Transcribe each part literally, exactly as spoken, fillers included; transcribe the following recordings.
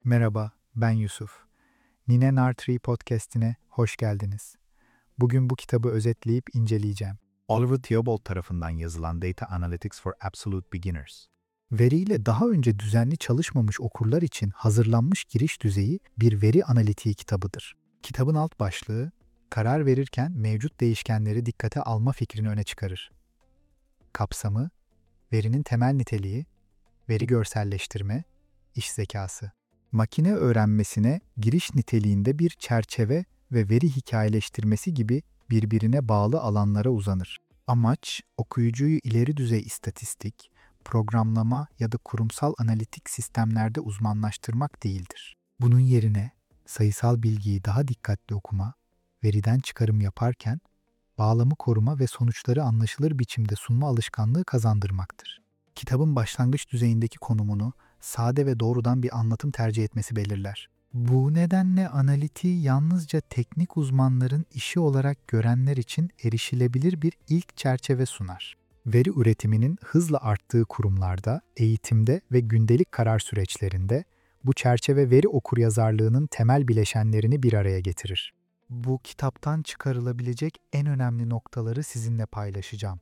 Merhaba, ben Yusuf. Nine Nartree podcast'ine hoş geldiniz. Bugün bu kitabı özetleyip inceleyeceğim. Oliver Theobald tarafından yazılan Data Analytics for Absolute Beginners. Veriyle daha önce düzenli çalışmamış okurlar için hazırlanmış giriş düzeyi bir veri analitiği kitabıdır. Kitabın alt başlığı, karar verirken mevcut değişkenleri dikkate alma fikrini öne çıkarır. Kapsamı, verinin temel niteliği, veri görselleştirme, iş zekası. Makine öğrenmesine giriş niteliğinde bir çerçeve ve veri hikayeleştirmesi gibi birbirine bağlı alanlara uzanır. Amaç, okuyucuyu ileri düzey istatistik, programlama ya da kurumsal analitik sistemlerde uzmanlaştırmak değildir. Bunun yerine sayısal bilgiyi daha dikkatli okuma, veriden çıkarım yaparken bağlamı koruma ve sonuçları anlaşılır biçimde sunma alışkanlığı kazandırmaktır. Kitabın başlangıç düzeyindeki konumunu sade ve doğrudan bir anlatım tercih etmesi belirler. Bu nedenle analitiği yalnızca teknik uzmanların işi olarak görenler için erişilebilir bir ilk çerçeve sunar. Veri üretiminin hızla arttığı kurumlarda, eğitimde ve gündelik karar süreçlerinde bu çerçeve veri okuryazarlığının temel bileşenlerini bir araya getirir. Bu kitaptan çıkarılabilecek en önemli noktaları sizinle paylaşacağım.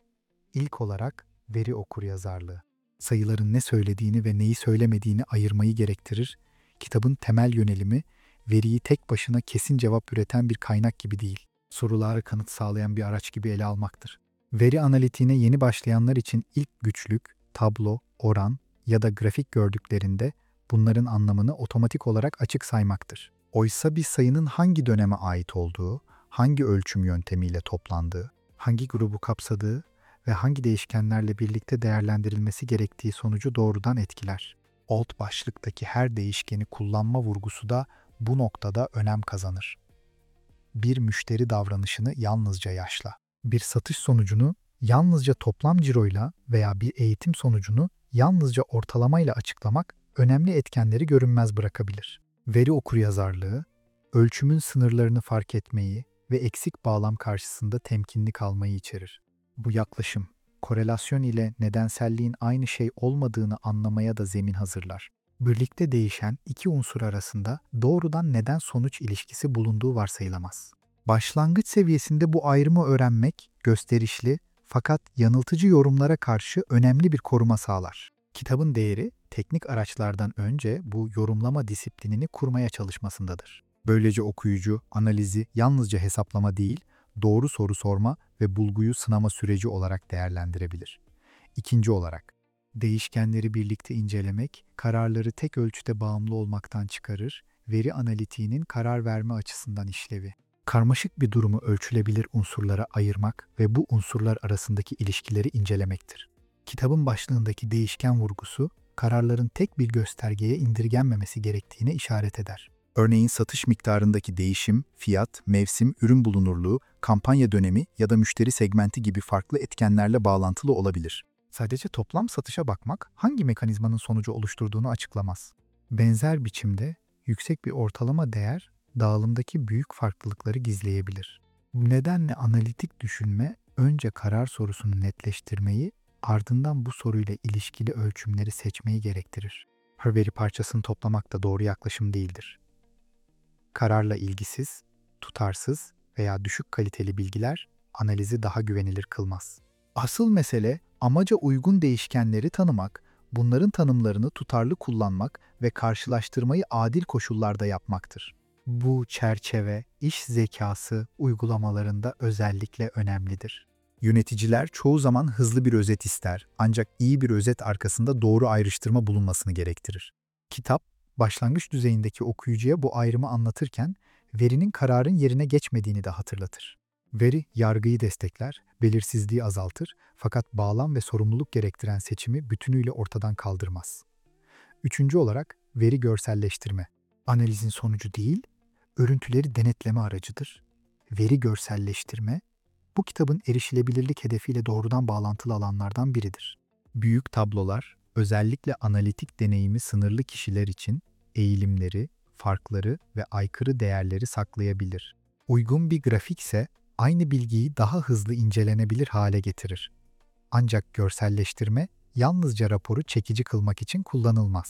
İlk olarak veri okuryazarlığı. Sayıların ne söylediğini ve neyi söylemediğini ayırmayı gerektirir. Kitabın temel yönelimi, veriyi tek başına kesin cevap üreten bir kaynak gibi değil, sorulara kanıt sağlayan bir araç gibi ele almaktır. Veri analitiğine yeni başlayanlar için ilk güçlük, tablo, oran ya da grafik gördüklerinde bunların anlamını otomatik olarak açık saymaktır. Oysa bir sayının hangi döneme ait olduğu, hangi ölçüm yöntemiyle toplandığı, hangi grubu kapsadığı ve hangi değişkenlerle birlikte değerlendirilmesi gerektiği sonucu doğrudan etkiler. Alt başlıktaki her değişkeni kullanma vurgusu da bu noktada önem kazanır. Bir müşteri davranışını yalnızca yaşla. Bir satış sonucunu yalnızca toplam ciroyla veya bir eğitim sonucunu yalnızca ortalamayla açıklamak önemli etkenleri görünmez bırakabilir. Veri okuryazarlığı, ölçümün sınırlarını fark etmeyi ve eksik bağlam karşısında temkinli kalmayı içerir. Bu yaklaşım, korelasyon ile nedenselliğin aynı şey olmadığını anlamaya da zemin hazırlar. Birlikte değişen iki unsur arasında doğrudan neden-sonuç ilişkisi bulunduğu varsayılamaz. Başlangıç seviyesinde bu ayrımı öğrenmek, gösterişli fakat yanıltıcı yorumlara karşı önemli bir koruma sağlar. Kitabın değeri, teknik araçlardan önce bu yorumlama disiplinini kurmaya çalışmasındadır. Böylece okuyucu, analizi yalnızca hesaplama değil, doğru soru sorma ve bulguyu sınama süreci olarak değerlendirebilir. İkinci olarak, değişkenleri birlikte incelemek, kararları tek ölçüde bağımlı olmaktan çıkarır, veri analitiğinin karar verme açısından işlevi. Karmaşık bir durumu ölçülebilir unsurlara ayırmak ve bu unsurlar arasındaki ilişkileri incelemektir. Kitabın başlığındaki değişken vurgusu, kararların tek bir göstergeye indirgenmemesi gerektiğine işaret eder. Örneğin satış miktarındaki değişim, fiyat, mevsim, ürün bulunurluğu, kampanya dönemi ya da müşteri segmenti gibi farklı etkenlerle bağlantılı olabilir. Sadece toplam satışa bakmak hangi mekanizmanın sonucu oluşturduğunu açıklamaz. Benzer biçimde yüksek bir ortalama değer dağılımdaki büyük farklılıkları gizleyebilir. Bu nedenle analitik düşünme önce karar sorusunu netleştirmeyi, ardından bu soruyla ilişkili ölçümleri seçmeyi gerektirir. Her veri parçasını toplamak da doğru yaklaşım değildir. Kararla ilgisiz, tutarsız veya düşük kaliteli bilgiler analizi daha güvenilir kılmaz. Asıl mesele amaca uygun değişkenleri tanımak, bunların tanımlarını tutarlı kullanmak ve karşılaştırmayı adil koşullarda yapmaktır. Bu çerçeve iş zekası uygulamalarında özellikle önemlidir. Yöneticiler çoğu zaman hızlı bir özet ister, ancak iyi bir özet arkasında doğru ayrıştırma bulunmasını gerektirir. Kitap, başlangıç düzeyindeki okuyucuya bu ayrımı anlatırken verinin kararın yerine geçmediğini de hatırlatır. Veri, yargıyı destekler, belirsizliği azaltır fakat bağlam ve sorumluluk gerektiren seçimi bütünüyle ortadan kaldırmaz. Üçüncü olarak veri görselleştirme. Analizin sonucu değil, örüntüleri denetleme aracıdır. Veri görselleştirme, bu kitabın erişilebilirlik hedefiyle doğrudan bağlantılı alanlardan biridir. Büyük tablolar, özellikle analitik deneyimi sınırlı kişiler için eğilimleri, farkları ve aykırı değerleri saklayabilir. Uygun bir grafik ise aynı bilgiyi daha hızlı incelenebilir hale getirir. Ancak görselleştirme yalnızca raporu çekici kılmak için kullanılmaz.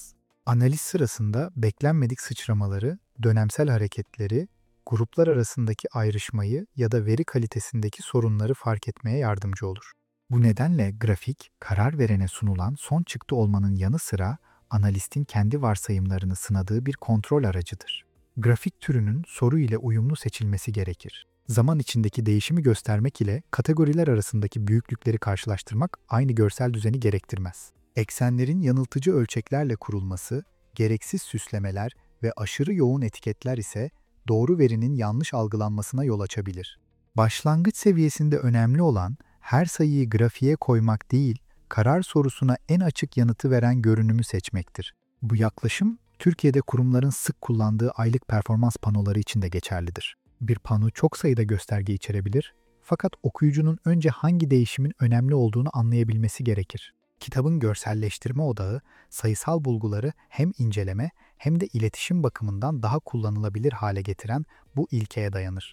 Analiz sırasında beklenmedik sıçramaları, dönemsel hareketleri, gruplar arasındaki ayrışmayı ya da veri kalitesindeki sorunları fark etmeye yardımcı olur. Bu nedenle grafik, karar verene sunulan son çıktı olmanın yanı sıra analistin kendi varsayımlarını sınadığı bir kontrol aracıdır. Grafik türünün soru ile uyumlu seçilmesi gerekir. Zaman içindeki değişimi göstermek ile kategoriler arasındaki büyüklükleri karşılaştırmak aynı görsel düzeni gerektirmez. Eksenlerin yanıltıcı ölçeklerle kurulması, gereksiz süslemeler ve aşırı yoğun etiketler ise doğru verinin yanlış algılanmasına yol açabilir. Başlangıç seviyesinde önemli olan her sayıyı grafiğe koymak değil, karar sorusuna en açık yanıtı veren görünümü seçmektir. Bu yaklaşım, Türkiye'de kurumların sık kullandığı aylık performans panoları için de geçerlidir. Bir pano çok sayıda gösterge içerebilir, fakat okuyucunun önce hangi değişimin önemli olduğunu anlayabilmesi gerekir. Kitabın görselleştirme odağı, sayısal bulguları hem inceleme hem de iletişim bakımından daha kullanılabilir hale getiren bu ilkeye dayanır.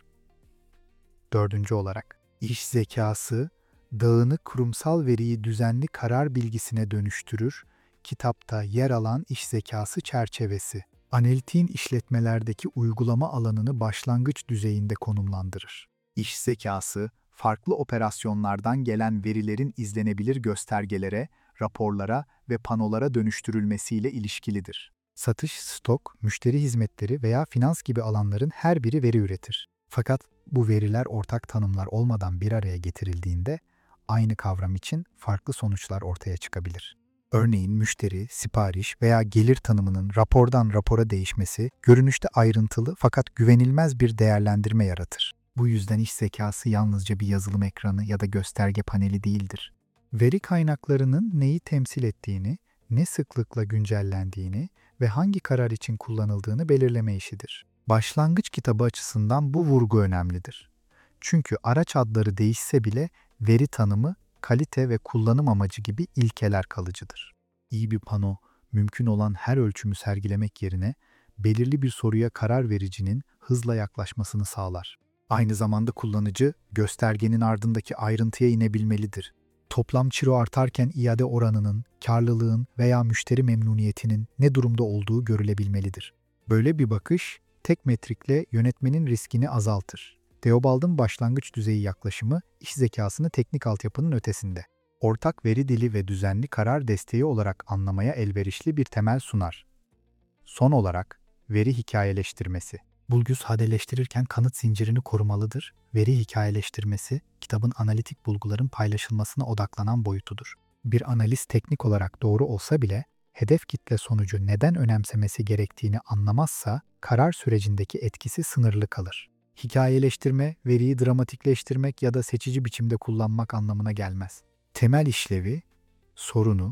Dördüncü olarak, iş zekası, dağınık kurumsal veriyi düzenli karar bilgisine dönüştürür, kitapta yer alan iş zekası çerçevesi, analitiğin işletmelerdeki uygulama alanını başlangıç düzeyinde konumlandırır. İş zekası, farklı operasyonlardan gelen verilerin izlenebilir göstergelere, raporlara ve panolara dönüştürülmesiyle ilişkilidir. Satış, stok, müşteri hizmetleri veya finans gibi alanların her biri veri üretir. Fakat bu veriler ortak tanımlar olmadan bir araya getirildiğinde aynı kavram için farklı sonuçlar ortaya çıkabilir. Örneğin müşteri, sipariş veya gelir tanımının rapordan rapora değişmesi görünüşte ayrıntılı fakat güvenilmez bir değerlendirme yaratır. Bu yüzden iş zekası yalnızca bir yazılım ekranı ya da gösterge paneli değildir. Veri kaynaklarının neyi temsil ettiğini, ne sıklıkla güncellendiğini ve hangi karar için kullanıldığını belirleme işidir. Başlangıç kitabı açısından bu vurgu önemlidir. Çünkü araç adları değişse bile veri tanımı, kalite ve kullanım amacı gibi ilkeler kalıcıdır. İyi bir pano, mümkün olan her ölçümü sergilemek yerine belirli bir soruya karar vericinin hızla yaklaşmasını sağlar. Aynı zamanda kullanıcı, göstergenin ardındaki ayrıntıya inebilmelidir. Toplam ciro artarken iade oranının, karlılığın veya müşteri memnuniyetinin ne durumda olduğu görülebilmelidir. Böyle bir bakış, tek metrikle yönetmenin riskini azaltır. Theobald'ın başlangıç düzeyi yaklaşımı, iş zekasını teknik altyapının ötesinde, ortak veri dili ve düzenli karar desteği olarak anlamaya elverişli bir temel sunar. Son olarak, veri hikayeleştirmesi. Bulgus hadeleştirirken kanıt zincirini korumalıdır. Veri hikayeleştirmesi, kitabın analitik bulguların paylaşılmasına odaklanan boyutudur. Bir analiz teknik olarak doğru olsa bile, hedef kitle sonucu neden önemsemesi gerektiğini anlamazsa, karar sürecindeki etkisi sınırlı kalır. Hikayeleştirme, veriyi dramatikleştirmek ya da seçici biçimde kullanmak anlamına gelmez. Temel işlevi, sorunu,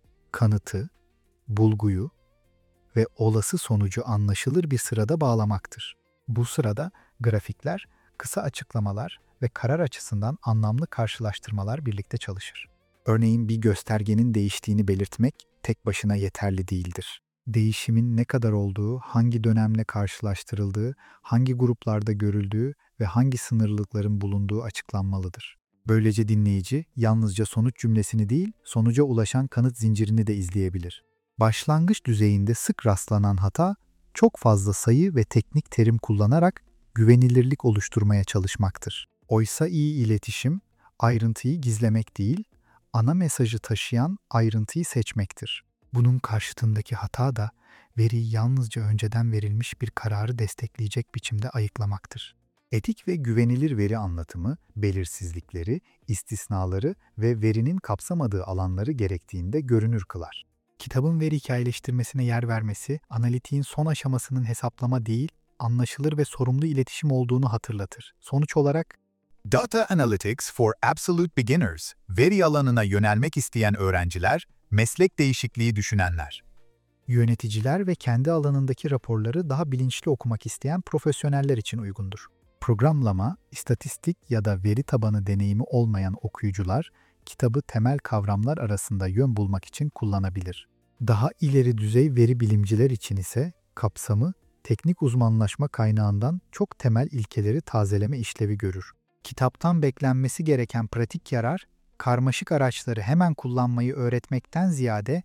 kanıtı, bulguyu ve olası sonucu anlaşılır bir sırada bağlamaktır. Bu sırada grafikler, kısa açıklamalar ve karar açısından anlamlı karşılaştırmalar birlikte çalışır. Örneğin bir göstergenin değiştiğini belirtmek tek başına yeterli değildir. Değişimin ne kadar olduğu, hangi dönemle karşılaştırıldığı, hangi gruplarda görüldüğü ve hangi sınırlılıkların bulunduğu açıklanmalıdır. Böylece dinleyici yalnızca sonuç cümlesini değil, sonuca ulaşan kanıt zincirini de izleyebilir. Başlangıç düzeyinde sık rastlanan hata, çok fazla sayı ve teknik terim kullanarak güvenilirlik oluşturmaya çalışmaktır. Oysa iyi iletişim, ayrıntıyı gizlemek değil, ana mesajı taşıyan ayrıntıyı seçmektir. Bunun karşıtındaki hata da veriyi yalnızca önceden verilmiş bir kararı destekleyecek biçimde ayıklamaktır. Etik ve güvenilir veri anlatımı, belirsizlikleri, istisnaları ve verinin kapsamadığı alanları gerektiğinde görünür kılar. Kitabın veri hikayeleştirmesine yer vermesi, analitiğin son aşamasının hesaplama değil, anlaşılır ve sorumlu iletişim olduğunu hatırlatır. Sonuç olarak, Data Analytics for Absolute Beginners, veri alanına yönelmek isteyen öğrenciler, meslek değişikliği düşünenler. yöneticiler ve kendi alanındaki raporları daha bilinçli okumak isteyen profesyoneller için uygundur. Programlama, istatistik ya da veri tabanı deneyimi olmayan okuyucular, kitabı temel kavramlar arasında yön bulmak için kullanabilir. Daha ileri düzey veri bilimciler için ise kapsamı, teknik uzmanlaşma kaynağından çok temel ilkeleri tazeleme işlevi görür. Kitaptan beklenmesi gereken pratik yarar, karmaşık araçları hemen kullanmayı öğretmekten ziyade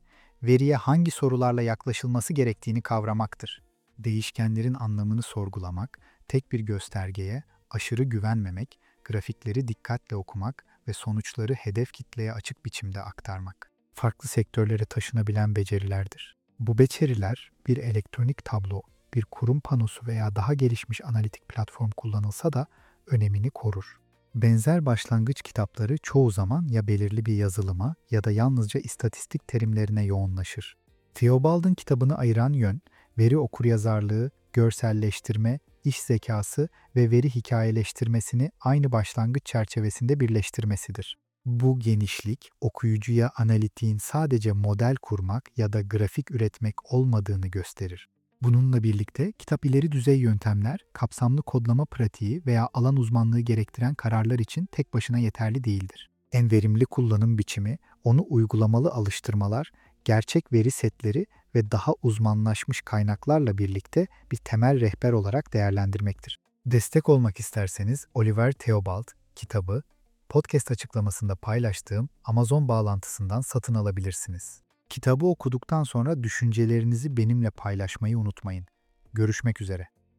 veriye hangi sorularla yaklaşılması gerektiğini kavramaktır. Değişkenlerin anlamını sorgulamak, tek bir göstergeye aşırı güvenmemek, grafikleri dikkatle okumak ve sonuçları hedef kitleye açık biçimde aktarmak. Farklı sektörlere taşınabilen becerilerdir. Bu beceriler bir elektronik tablo, bir kurum panosu veya daha gelişmiş analitik platform kullanılsa da önemini korur. Benzer başlangıç kitapları çoğu zaman ya belirli bir yazılıma ya da yalnızca istatistik terimlerine yoğunlaşır. Theobald'ın kitabını ayıran yön, veri okuryazarlığı, görselleştirme, iş zekası ve veri hikayeleştirmesini aynı başlangıç çerçevesinde birleştirmesidir. Bu genişlik, okuyucuya analitiğin sadece model kurmak ya da grafik üretmek olmadığını gösterir. Bununla birlikte kitap ileri düzey yöntemler, kapsamlı kodlama pratiği veya alan uzmanlığı gerektiren kararlar için tek başına yeterli değildir. En verimli kullanım biçimi, onu uygulamalı alıştırmalar, gerçek veri setleri ve daha uzmanlaşmış kaynaklarla birlikte bir temel rehber olarak değerlendirmektir. Destek olmak isterseniz Oliver Theobald kitabı, podcast açıklamasında paylaştığım Amazon bağlantısından satın alabilirsiniz. Kitabı okuduktan sonra düşüncelerinizi benimle paylaşmayı unutmayın. Görüşmek üzere.